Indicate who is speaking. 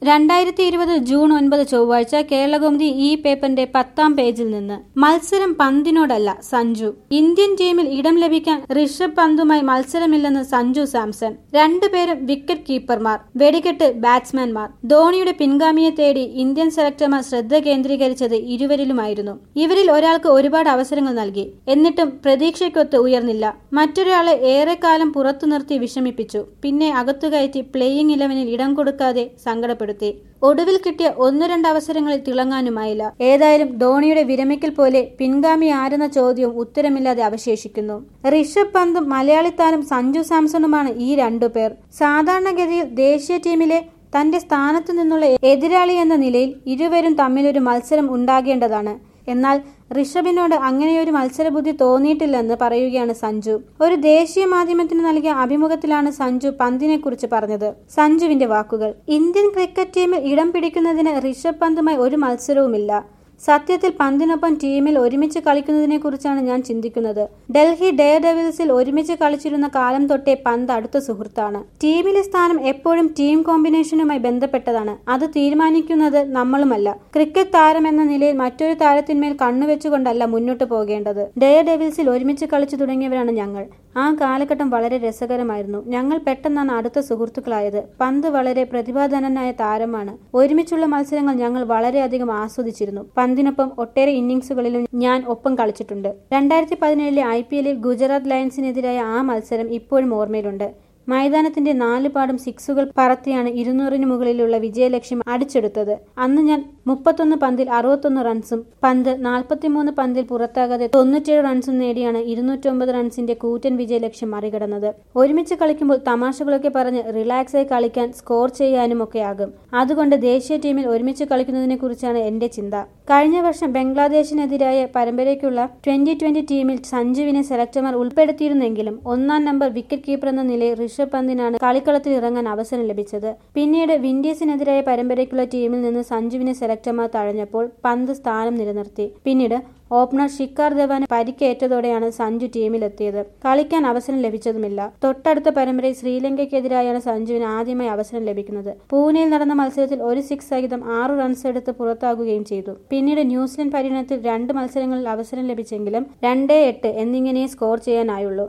Speaker 1: 2020 June 9 ചൊവ്വാഴ്ച കേരളകൗമുദി ഈ പേപ്പറിന്റെ 10ാം പേജിൽ നിന്ന്. മത്സരം പന്തിനോടല്ല, സഞ്ജു. ഇന്ത്യൻ ടീമിൽ ഇടം ലഭിക്കാൻ ഋഷഭ് പന്തുമായി മത്സരമില്ലെന്ന് സഞ്ജു സാംസൺ. രണ്ടുപേരും വിക്കറ്റ് കീപ്പർമാർ, വെടിക്കെട്ട് ബാറ്റ്സ്മാൻമാർ. ധോണിയുടെ പിൻഗാമിയെ തേടി ഇന്ത്യൻ സെലക്ടർമാർ ശ്രദ്ധ കേന്ദ്രീകരിച്ചത് ഇരുവരിലുമായിരുന്നു. ഇവരിൽ ഒരാൾക്ക് ഒരുപാട് അവസരങ്ങൾ നൽകി. എന്നിട്ടും പ്രതീക്ഷയ്ക്കൊത്ത് ഉയർന്നില്ല. മറ്റൊരാളെ ഏറെക്കാലം പുറത്തു നിർത്തി വിഷമിപ്പിച്ചു. പിന്നെ അകത്തുകയറ്റി പ്ലേയിങ് 11-ൽ ഇടം കൊടുക്കാതെ സങ്കടപ്പെടുത്തി. ഒടുവിൽ കിട്ടിയ 1-2 അവസരങ്ങളിൽ തിളങ്ങാനുമായില്ല. ഏതായാലും ധോണിയുടെ വിരമിക്കൽ പോലെ പിൻഗാമി ആരെന്ന ചോദ്യവും ഉത്തരമില്ലാതെ അവശേഷിക്കുന്നു. ഋഷഭ് പന്തും മലയാളി താരം സഞ്ജു സാംസണുമാണ് ഈ രണ്ടുപേർ. സാധാരണഗതിയിൽ ദേശീയ ടീമിലെ തന്റെ സ്ഥാനത്തു നിന്നുള്ള എതിരാളി എന്ന നിലയിൽ ഇരുവരും തമ്മിലൊരു മത്സരം ഉണ്ടാകേണ്ടതാണ്. എന്നാൽ ഋഷഭിനോട് അങ്ങനെയൊരു മത്സരബുദ്ധി തോന്നിയിട്ടില്ലെന്ന് പറയുകയാണ് സഞ്ജു. ഒരു ദേശീയ മാധ്യമത്തിന് നൽകിയ അഭിമുഖത്തിലാണ് സഞ്ജു പന്തിനെക്കുറിച്ച് പറഞ്ഞത്. സഞ്ജുവിന്റെ വാക്കുകൾ: ഇന്ത്യൻ ക്രിക്കറ്റ് ടീമിൽ ഇടം പിടിക്കുന്നതിന് ഋഷഭ് പന്തുമായി ഒരു മത്സരവുമില്ല. സത്യത്തിൽ പന്തിനൊപ്പം ടീമിൽ ഒരുമിച്ച് കളിക്കുന്നതിനെ കുറിച്ചാണ് ഞാൻ ചിന്തിക്കുന്നത്. ഡൽഹി ഡെയർ ഡെവിൾസിൽ ഒരുമിച്ച് കളിച്ചിരുന്ന കാലം തൊട്ടേ പന്ത് അടുത്ത സുഹൃത്താണ്. ടീമിലെ സ്ഥാനം എപ്പോഴും ടീം കോമ്പിനേഷനുമായി ബന്ധപ്പെട്ടതാണ്. അത് തീരുമാനിക്കുന്നത് നമ്മളുമല്ല. ക്രിക്കറ്റ് താരം എന്ന നിലയിൽ മറ്റൊരു താരത്തിന്മേൽ കണ്ണുവെച്ചുകൊണ്ടല്ല മുന്നോട്ട് പോകേണ്ടത്. ഡെയർ ഡെവിൾസിൽ ഒരുമിച്ച് കളിച്ചു തുടങ്ങിയവരാണ് ഞങ്ങൾ. ആ കാലഘട്ടം വളരെ രസകരമായിരുന്നു. ഞങ്ങൾ പെട്ടെന്നാണ് അടുത്ത സുഹൃത്തുക്കളായത്. പന്ത് വളരെ പ്രതിഭാധനനായ താരമാണ്. ഒരുമിച്ചുള്ള മത്സരങ്ങൾ ഞങ്ങൾ വളരെയധികം ആസ്വദിച്ചിരുന്നു. പന്തിനൊപ്പം ഒട്ടേറെ ഇന്നിംഗ്സുകളിലും ഞാൻ ഒപ്പം കളിച്ചിട്ടുണ്ട്. 2017 IPL-ൽ ഗുജറാത്ത് ലയൺസിനെതിരായ ആ മത്സരം ഇപ്പോഴും ഓർമ്മയിലുണ്ട്. മൈതാനത്തിന്റെ 4 പാടും സിക്സുകൾ പറത്തിയാണ് 200-ന് മുകളിലുള്ള വിജയലക്ഷ്യം അടിച്ചെടുത്തത്. അന്ന് ഞാൻ 31 പന്തിൽ 61 റൺസും പന്ത് 43 പന്തിൽ പുറത്താകാതെ 97 റൺസും നേടിയാണ് 209 റൺസിന്റെ കൂറ്റൻ വിജയലക്ഷ്യം മറികടന്നത്. ഒരുമിച്ച് കളിക്കുമ്പോൾ തമാശകളൊക്കെ പറഞ്ഞ് റിലാക്സായി കളിക്കാൻ, സ്കോർ ചെയ്യാനും ഒക്കെ ആകും. അതുകൊണ്ട് ദേശീയ ടീമിൽ ഒരുമിച്ച് കളിക്കുന്നതിനെ കുറിച്ചാണ് എന്റെ ചിന്ത. കഴിഞ്ഞ വർഷം ബംഗ്ലാദേശിനെതിരായ പരമ്പരയ്ക്കുള്ള 2020 ടീമിൽ സഞ്ജുവിനെ സെലക്ടർമാർ ഉൾപ്പെടുത്തിയിരുന്നെങ്കിലും 1-ാം നമ്പർ വിക്കറ്റ് കീപ്പർ എന്ന നിലയിൽ ഋഷഭ് പന്തിനാണ് കളിക്കളത്തിൽ ഇറങ്ങാൻ അവസരം ലഭിച്ചത്. പിന്നീട് വിൻഡീസിനെതിരായ പരമ്പരയ്ക്കുള്ള ടീമിൽ നിന്ന് സഞ്ജുവിനെ സെലക്ടർമാർ തഴഞ്ഞപ്പോൾ പന്ത് സ്ഥാനം നിലനിർത്തി. പിന്നീട് ഓപ്പണർ ശിഖർ ധവാന് പരിക്കേറ്റതോടെയാണ് സഞ്ജു ടീമിലെത്തിയത്. കളിക്കാൻ അവസരം ലഭിച്ചതുമില്ല. തൊട്ടടുത്ത പരമ്പരയിൽ ശ്രീലങ്കയ്ക്കെതിരായാണ് സഞ്ജുവിന് ആദ്യമായി അവസരം ലഭിക്കുന്നത്. പൂനെയിൽ നടന്ന മത്സരത്തിൽ ഒരു 6 സഹിതം 6 റൺസ് എടുത്ത് പുറത്താകുകയും ചെയ്തു. പിന്നീട് ന്യൂസിലൻഡ് പര്യടനത്തിൽ 2 മത്സരങ്ങളിൽ അവസരം ലഭിച്ചെങ്കിലും 2-8 എന്നിങ്ങനെ സ്കോർ ചെയ്യാനായുള്ളൂ.